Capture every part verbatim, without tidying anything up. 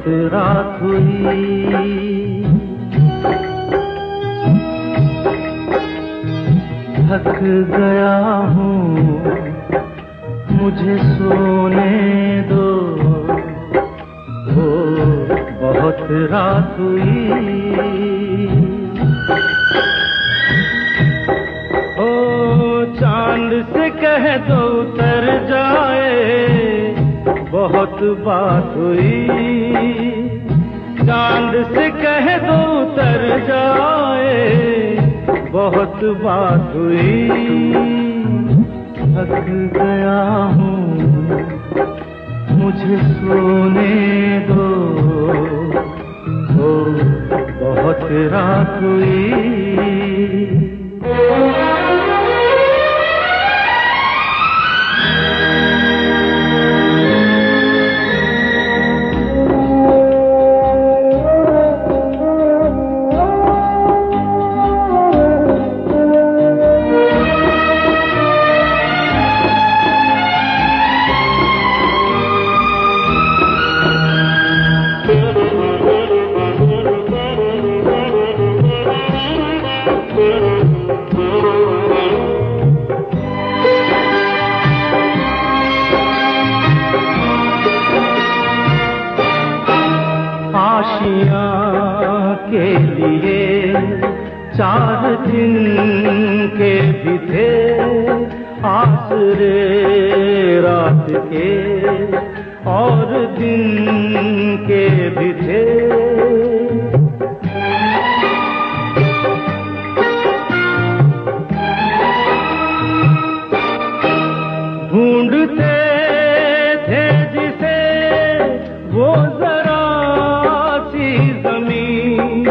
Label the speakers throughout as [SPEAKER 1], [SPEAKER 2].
[SPEAKER 1] रात हुई, थक गया हूँ, मुझे सोने दो। हो बहुत रात हुई, ओ चांद से कह दो उतर जाए, बहुत बात हुई। चांद से कह दो उतर जाए, बहुत बात हुई। थक गया हूँ, मुझे सोने दो। ओ बहुत रात हुई। आशियाँ के लिए चार दिन के भी थे, आसरे रात के और दिन के भी थे। ढूंढते थे जिसे वो जरा सी जमीन,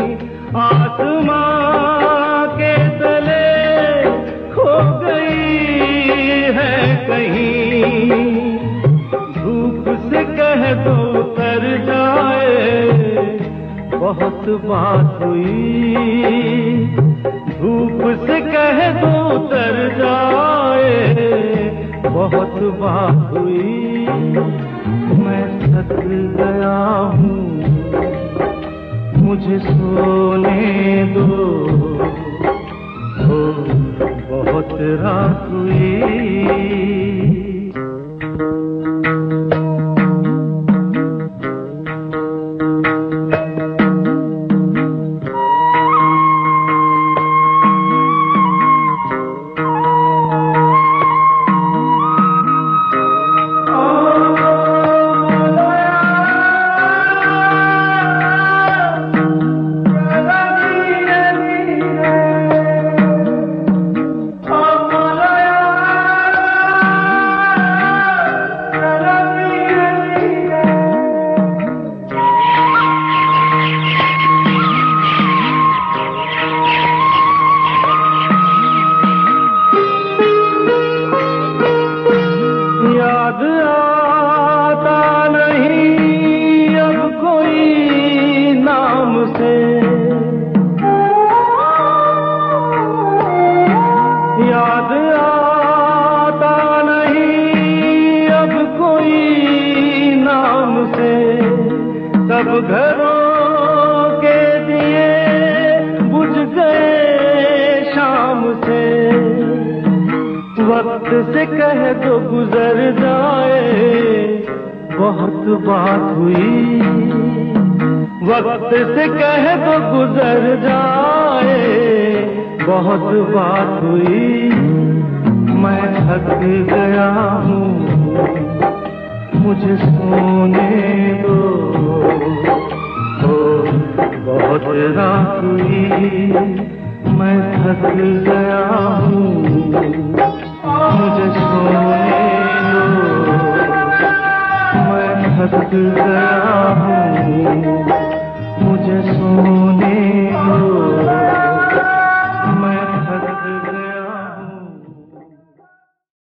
[SPEAKER 1] आसमां के तले खो गई है कहीं। धूप से कह दो उतर जाए, बहुत बात हुई। धूप से कह दो उतर जाए, बहुत बात हुई। मैं थक गया हूँ, मुझे सोने दो। ओ बहुत रात हुई। याद आता नहीं अब कोई नाम से, याद आता नहीं अब कोई नाम से। सब घरों के दिए बुझ गए शाम से। वक्त से कह दो गुजर जाए, बहुत बात हुई। वक्त से कह दो गुजर जाए, बहुत बात हुई। मैं थक गया हूँ, मुझे सोने दो। ओ बहुत रात हुई, मैं थक गया हूँ, मुझे सोने दो। मैं थक गया